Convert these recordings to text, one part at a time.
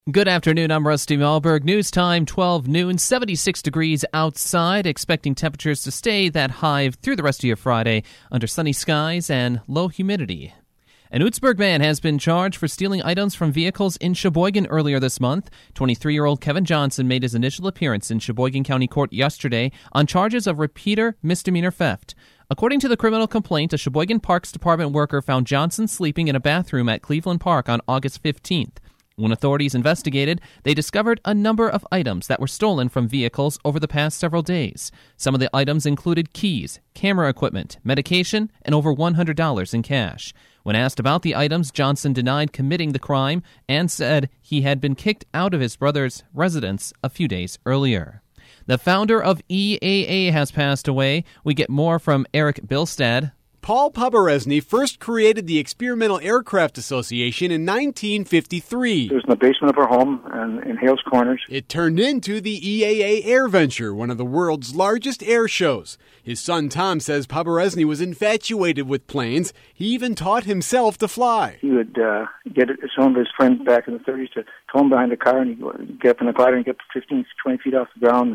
Good afternoon, I'm Rusty Malberg. News time, 12 noon, 76 degrees outside. Expecting temperatures to stay that high through the rest of your Friday under sunny skies and low humidity. An Oostburg man has been charged for stealing items from vehicles in Sheboygan earlier this month. 23-year-old Kevin Johnson made his initial appearance in Sheboygan County Court yesterday on charges of repeater misdemeanor theft. According to the criminal complaint, a Sheboygan Parks Department worker found Johnson sleeping in a bathroom at Cleveland Park on August 15th. When authorities investigated, they discovered a number of items that were stolen from vehicles over the past several days. Some of the items included keys, camera equipment, medication, and over $100 in cash. When asked about the items, Johnson denied committing the crime and said he had been kicked out of his brother's residence a few days earlier. The founder of EAA has passed away. We get more from Eric Bilstad. Paul Poborezny first created the Experimental Aircraft Association in 1953. It was in the basement of our home in Hales Corners. It turned into the EAA Air Venture, one of the world's largest air shows. His son Tom says Poborezny was infatuated with planes. He even taught himself to fly. He would get some of his friends back in the 30s to tow him behind the car, and he'd get up in the glider and get 15 to 20 feet off the ground.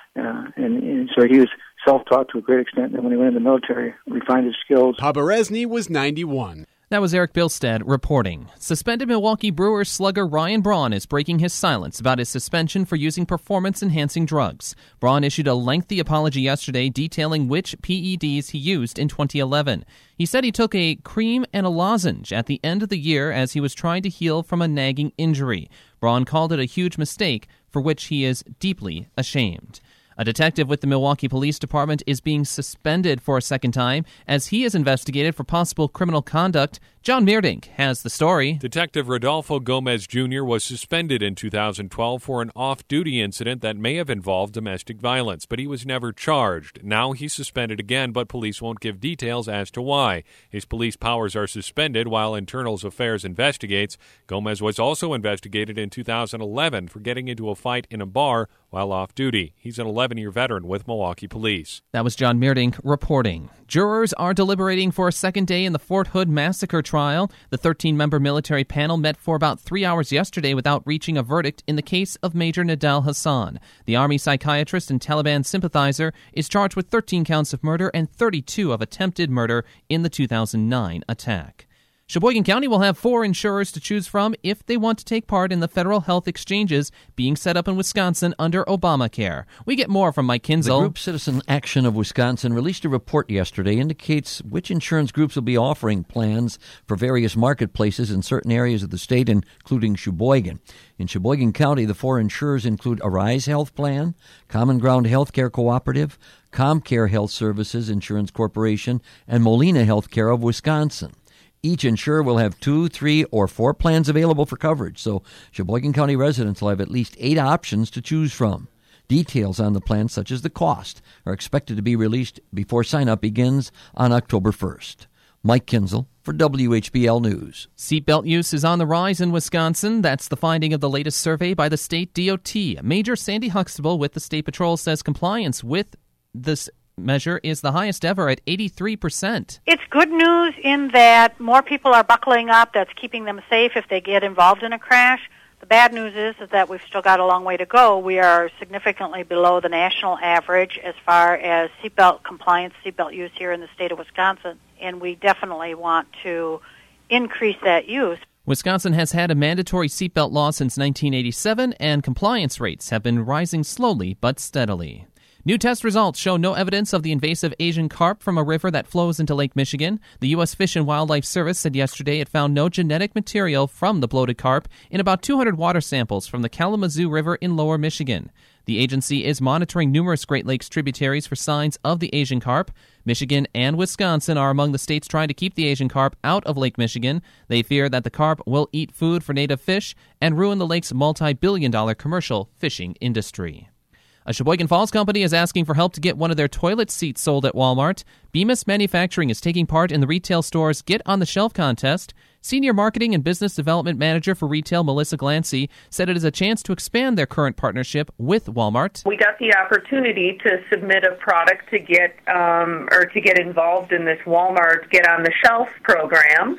And so he was self-taught to a great extent, and when he went in the military, refined his skills. Poborezny was 91. That was Eric Bilstad reporting. Suspended Milwaukee Brewers slugger Ryan Braun is breaking his silence about his suspension for using performance-enhancing drugs. Braun issued a lengthy apology yesterday detailing which PEDs he used in 2011. He said he took a cream and a lozenge at the end of the year as he was trying to heal from a nagging injury. Braun called it a huge mistake for which he is deeply ashamed. A detective with the Milwaukee Police Department is being suspended for a second time as he is investigated for possible criminal conduct. John Meerdink has the story. Detective Rodolfo Gomez Jr. was suspended in 2012 for an off-duty incident that may have involved domestic violence, but he was never charged. Now he's suspended again, but police won't give details as to why. His police powers are suspended while Internal Affairs investigates. Gomez was also investigated in 2011 for getting into a fight in a bar while off-duty. He's an 11-year veteran with Milwaukee Police. That was John Meerdink reporting. Jurors are deliberating for a second day in the Fort Hood massacre trial. The 13-member military panel met for about 3 hours yesterday without reaching a verdict in the case of Major Nidal Hasan. The Army psychiatrist and Taliban sympathizer is charged with 13 counts of murder and 32 of attempted murder in the 2009 attack. Sheboygan County will have 4 insurers to choose from if they want to take part in the federal health exchanges being set up in Wisconsin under Obamacare. We get more from Mike Kinzel. The group Citizen Action of Wisconsin released a report yesterday indicates which insurance groups will be offering plans for various marketplaces in certain areas of the state, including Sheboygan. In Sheboygan County, the 4 insurers include Arise Health Plan, Common Ground Healthcare Cooperative, ComCare Health Services Insurance Corporation, and Molina Healthcare of Wisconsin. Each insurer will have 2, 3, or 4 plans available for coverage, so Sheboygan County residents will have at least 8 options to choose from. Details on the plans, such as the cost, are expected to be released before sign-up begins on October 1st. Mike Kinzel for WHBL News. Seatbelt use is on the rise in Wisconsin. That's the finding of the latest survey by the state DOT. Major Sandy Huxtable with the State Patrol says compliance with this measure is the highest ever at 83%. It's good news in that more people are buckling up. That's keeping them safe if they get involved in a crash. The bad news is that we've still got a long way to go. We are significantly below the national average as far as seatbelt compliance, seatbelt use here in the state of Wisconsin, and we definitely want to increase that use. Wisconsin has had a mandatory seatbelt law since 1987, and compliance rates have been rising slowly but steadily. New test results show no evidence of the invasive Asian carp from a river that flows into Lake Michigan. The U.S. Fish and Wildlife Service said yesterday it found no genetic material from the bloated carp in about 200 water samples from the Kalamazoo River in lower Michigan. The agency is monitoring numerous Great Lakes tributaries for signs of the Asian carp. Michigan and Wisconsin are among the states trying to keep the Asian carp out of Lake Michigan. They fear that the carp will eat food for native fish and ruin the lake's multi-billion-dollar commercial fishing industry. A Sheboygan Falls company is asking for help to get one of their toilet seats sold at Walmart. Bemis Manufacturing is taking part in the retail store's Get on the Shelf contest. Senior Marketing and Business Development Manager for Retail, Melissa Glancy, said it is a chance to expand their current partnership with Walmart. We got the opportunity to submit a product to get involved in this Walmart Get on the Shelf program.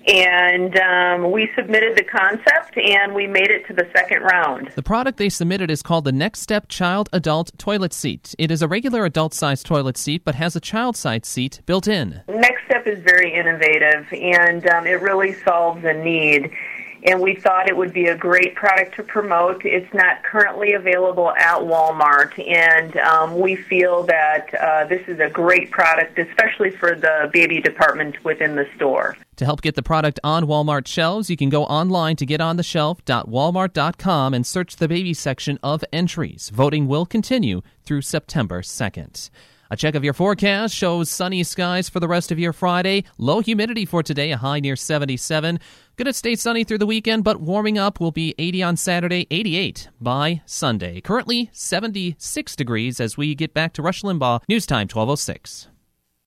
And we submitted the concept, and we made it to the second round. The product they submitted is called the Next Step Child Adult Toilet Seat. It is a regular adult-sized toilet seat, but has a child-sized seat built in. Next Step is very innovative, and it really solves a need. And we thought it would be a great product to promote. It's not currently available at Walmart, and we feel that this is a great product, especially for the baby department within the store. To help get the product on Walmart shelves, you can go online to getontheshelf.walmart.com and search the baby section of entries. Voting will continue through September 2nd. A check of your forecast shows sunny skies for the rest of your Friday. Low humidity for today, a high near 77. Going to stay sunny through the weekend, but warming up will be 80 on Saturday, 88 by Sunday. Currently 76 degrees as we get back to Rush Limbaugh. News Time 12:06.